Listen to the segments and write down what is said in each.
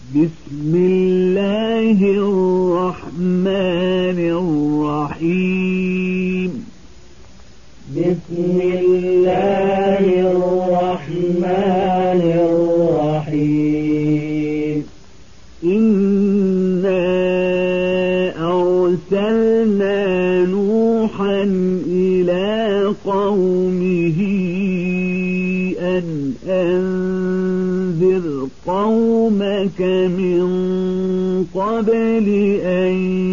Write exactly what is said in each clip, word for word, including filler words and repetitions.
بسم الله الرحمن الرحيم بسم الله الرحمن الرحيم إنا أرسلنا نوحا إلى قومه أن أنذر قومك من قبل أن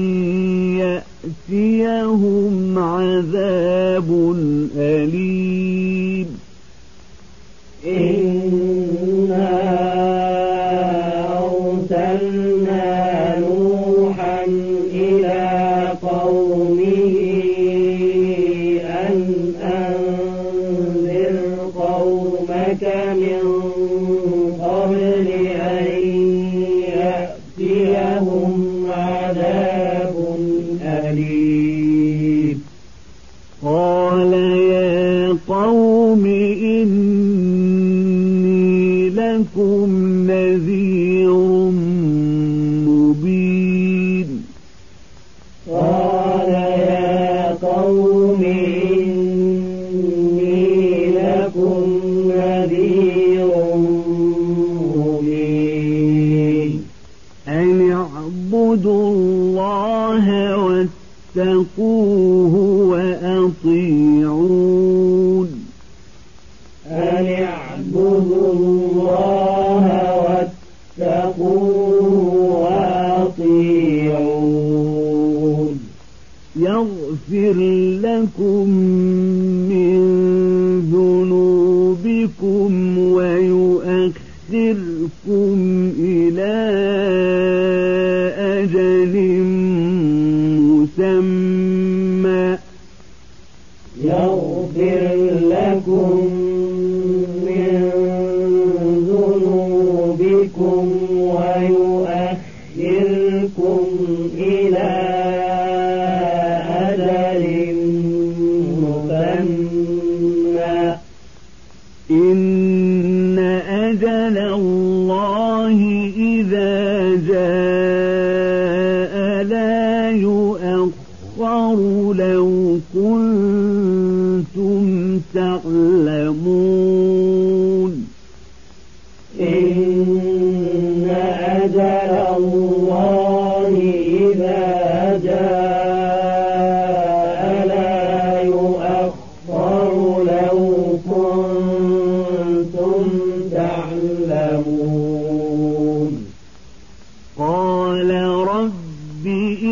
يأتيهم عذاب أليم إنا أرسلنا نوحا إلى قومه أن أنذر قومك من قبل أن يأتيهم عذاب أليم قال يا قوم إني لكم نذير مبين قال يا قوم إني لكم نذير مبين أن اعبدوا الله واتقوه وأطيعون أن اعبدوا الله واتقوه وأطيعون يغفر لكم من ذنوبكم ويؤخركم إلى أجل مسمى يغفر لكم من ذنوبكم ويؤخركم إلى أجل مسمى إن أجل الله إذا جاء لا يؤخر لو كنتم تعلمون إن أجل الله إذا جاء لا يؤخر لو كنتم تعلمون قال رب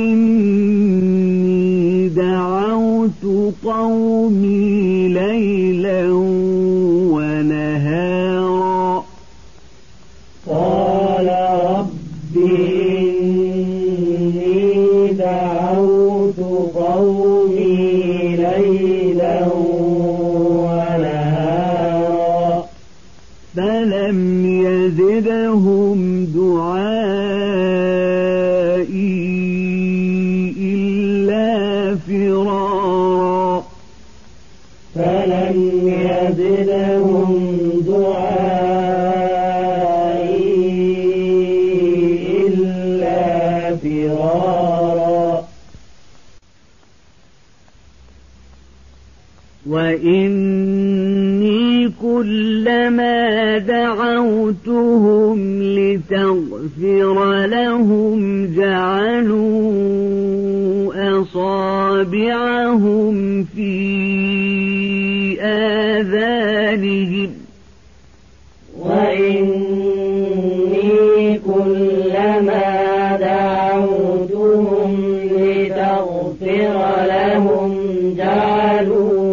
إني دعوت قومي ليلا ونهارا قال رب إني دعوت قومي ليلا ونهارا فلم يزدهم دعائي إلا فرارا فلم يزدهم دعائي إلا فرارا وإني كلما دعوتهم لتغفر لهم جعلوا أصابعهم في آذانهم وإني كلما دعوتهم لتغفر لهم جعلوا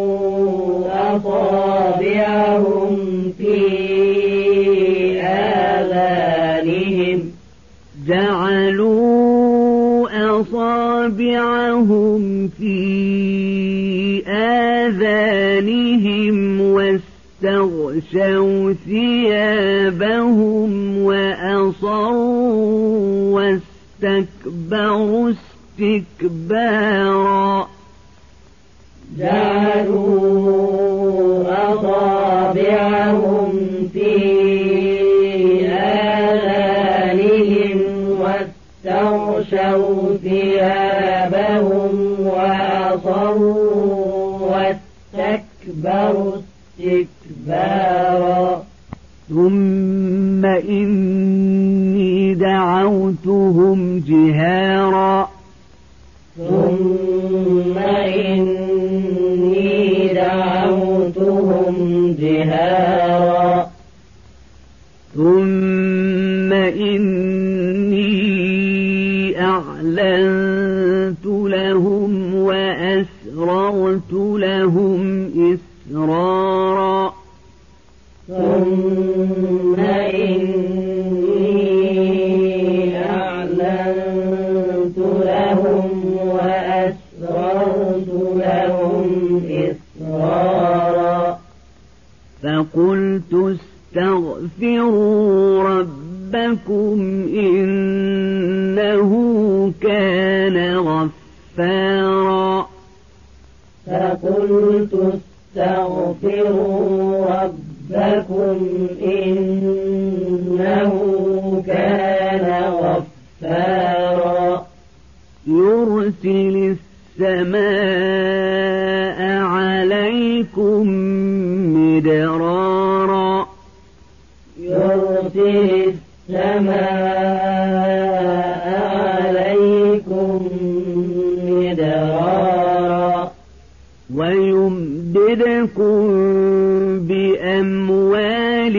أصابعهم في آذانهم جعلوا أصابعهم في آذانهم واستغشوا ثيابهم وأصروا واستكبروا استكبارا جعلوا أصابعهم في آذانهم فَغَشَوْا ثِيَابَهُمْ وَعَصَوْا وَاسْتَكْبَرُوا اسْتِكْبَارًا ثُمَّ إِنِّي دَعَوْتُهُمْ جِهَارًا ثُمَّ إِنِّي دَعَوْتُهُمْ جِهَارًا ثُمَّ إِنِّي أَعْلَنتُ لَهُمْ وَأَسْرَرْتُ لَهُمْ إِسْرَارًا ثُمَّ إِنِّي أَعْلَنتُ لَهُمْ وَأَسْرَرْتُ لَهُمْ إِسْرَارًا فَقُلْتُ اسْتَغْفِرُوا رَبَّكُمْ إِنَّهُ كَانَ غَفَّارًا فَقُلْتُ اسْتَغْفِرُوا رَبَّكُمْ إِنَّهُ كَانَ غَفَّارًا يُرْسِلِ السَّمَاءَ عَلَيْكُمْ مِدْرَارًا يُرْسِلِ السَّمَاءَ عَلَيْكُمْ مِدْرَارًا وَيُمْدِدْكُم بِأَمْوَالٍ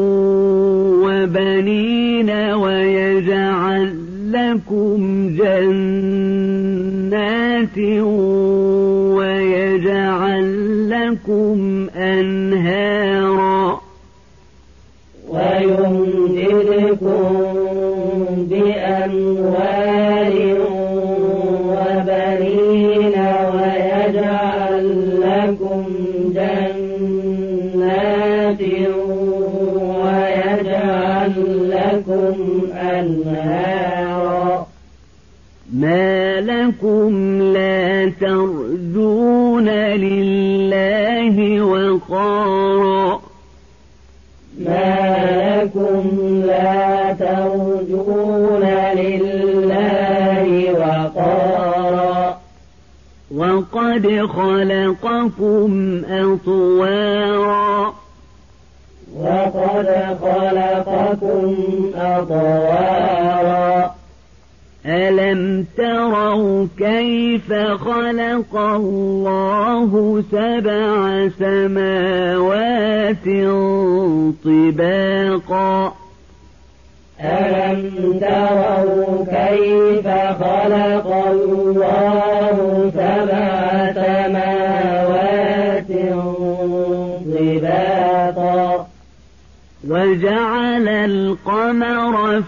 وَبَنِينَ وَيَجْعَل لَّكُمْ جَنَّاتٍ وَيَجْعَل لَّكُمْ أَنْهَارًا وَيُمْدِدْكُم بِأَمْوَالٍ وَبَنِينَ وَيَجْعَل لَّكُمْ جَنَّاتٍ وَيَجْعَل لَّكُمْ أَنْهَارًا مَا لَكُمْ لَا تَرْجُونَ لِلَّهِ وَقَارًا مَا لَكُمْ لا ترجون لله وقارا وقد خلقكم أطوارا وقد خلقكم أطوارا ألم تروا كيف خلق الله سبع سماوات طباقا ألم تروا كيف خلق الله سبع سماوات طباقا وجعل القمر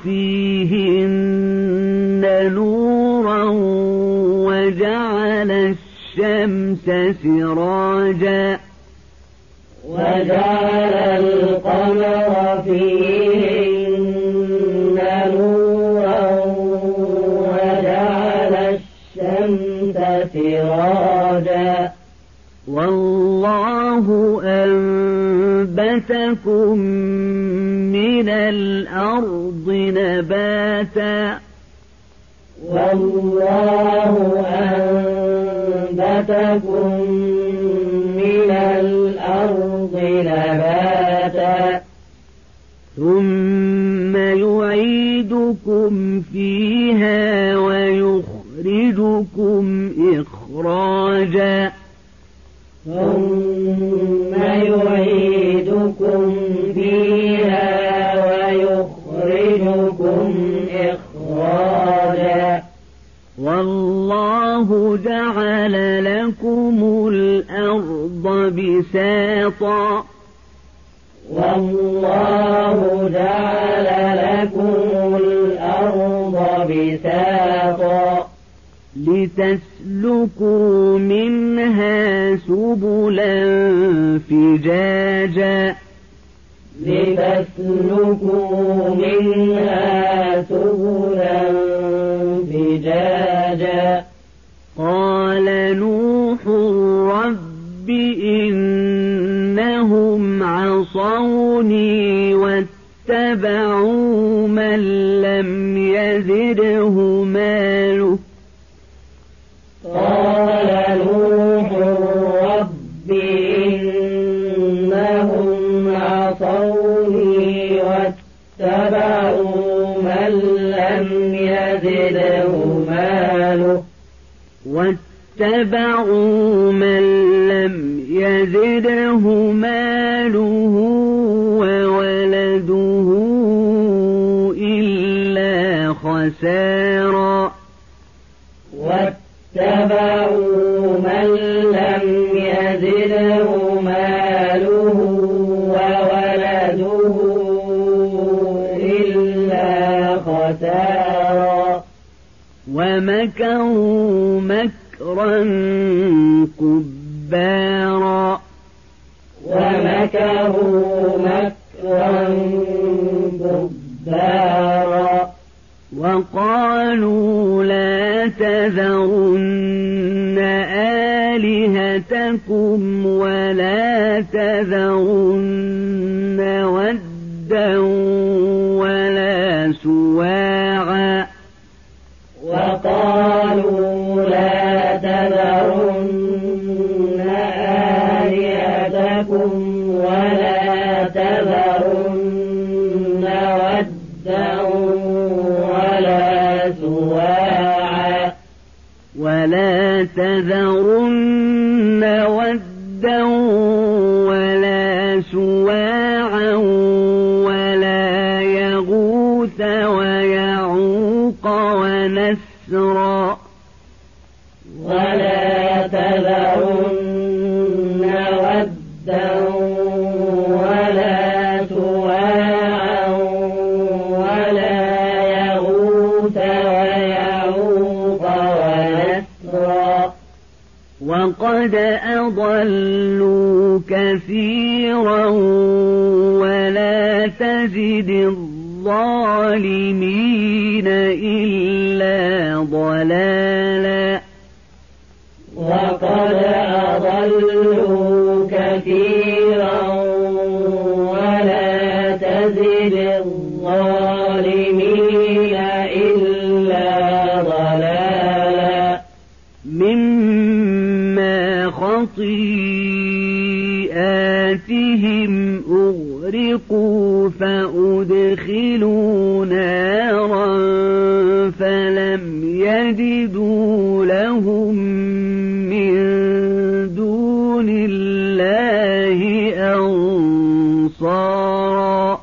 فيهن نورا وجعل الشمس سراجا وجعل القمر فيهن نورا وجعل الشمس سراجا والله أنبتكم من الأرض نباتا والله أنبتكم من الأرض نباتا ثم يعيدكم فيها ويخرجكم إخراجا ثم يعيدكم فيها ويخرجكم إخراجا والله جعل لكم الأرض بساطا والله جعل لكم الأرض بساطا لتسلكوا منها سبلا فجاجا لتسلكوا منها سبلا فجاجا قال نوح رب إنهم عصوني واتبعوا من لم يزده ماله واتبعوا من لم يزده ماله واتبعوا من لم يزده ماله وولده إلا خسارا واتبعوا من لم يزده ماله وولده إلا خسارا ومكروا مكرا كبارا ومكروا مكرا كبارا وقالوا لا تذرن آلهتكم ولا تذرن ودا ولا سواعا وقالوا لا تذرن آلهتكم ولا تذرن ودا ولا سواعا ولا تذرن ودا ولا سواعا ولا يغوث ويعوق ونسرا ولا تذرن ودا ولا سواعا ولا يغوث ويعوق ونسرا وقد أضلوا كثيرا ولا تزد الظالمين إلا ضلالا وقد أضلوا كثيرا ولا تزد الظالمين إلا ضلالا مما خطيئاتهم أغرقوا فأدخلوا نارا فلم يجدوا لهم من دون الله أنصارا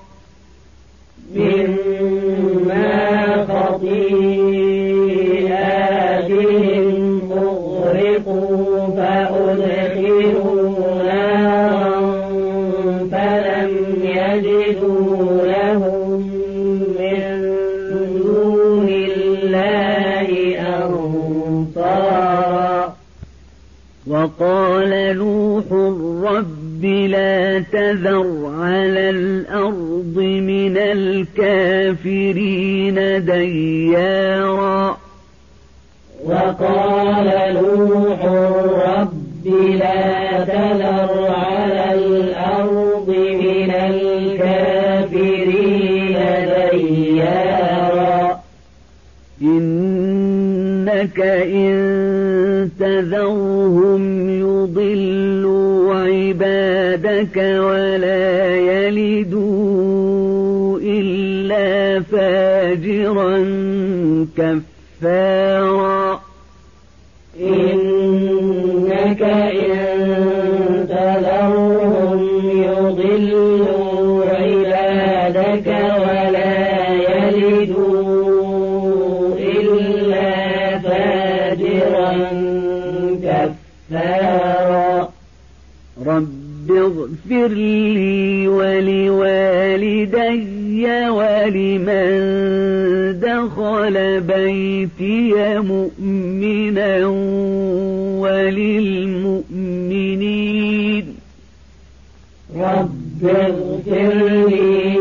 مما خطيئاتهم أغرقوا فأدخلوا نارا فلم يجدوا لهم من دون الله أنصارا وقال نوح رب لا تذر على الأرض من الكافرين ديارا وقال نوح رب لا تذر على الأرض من الكافرين ديارا إنك إن تذرهم يضلوا عبادك ولا يلدوا إلا فاجرا كفارا إنك إن تذرهم يضلوا عبادك ولا يلدوا إلا فاجرا كفارا رب اغفر لي ولوالدي ولمن دخل بيتي مؤمنا وللمؤمنين رب اغفر لي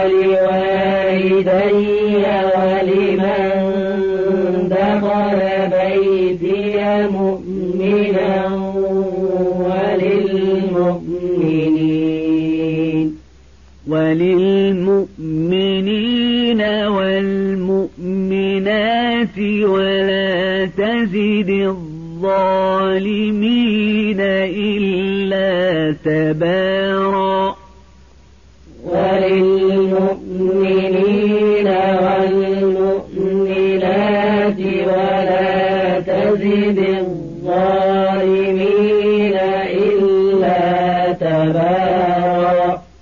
ولوالدي ولمن دخل بيتي مؤمنا وللمؤمنين وللمؤمنين والمؤمنات ولا تزد الظالمين إلا تبارا وللمؤمنين تزد الظالمين إلا تبارا